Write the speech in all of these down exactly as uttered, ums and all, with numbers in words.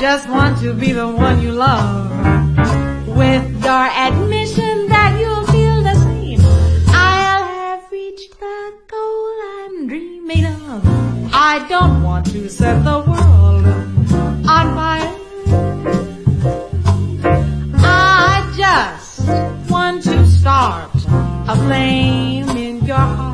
just want to be the one you love. With your admission that you'll feel the same, I'll have reached the goal I'm dreaming of. I don't want to set the world on fire. I just want to start a flame in your heart.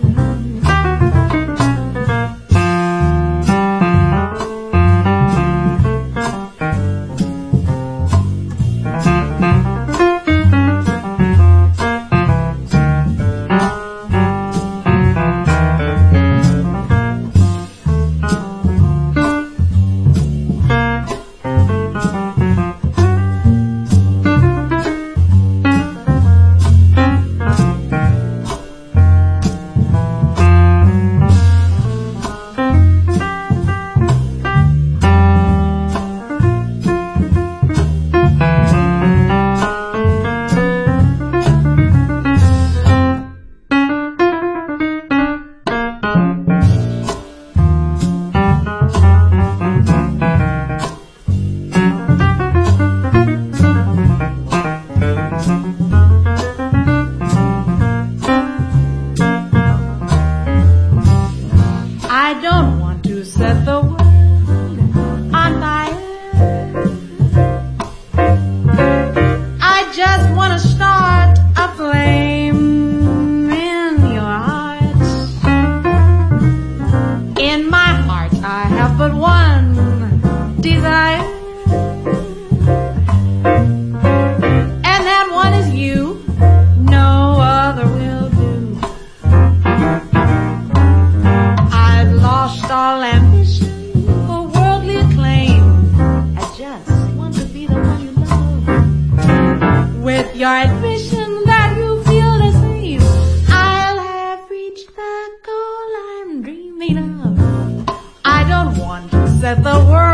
I don't want to set the world on fire. I just want to start a flame in your heart. In my heart I have but one desire, and that one is you. No other will do. Lost all ambition for worldly acclaim. I just want to be the one you love. With your admission that you feel the same, I'll have reached the goal I'm dreaming of. I don't want to set the world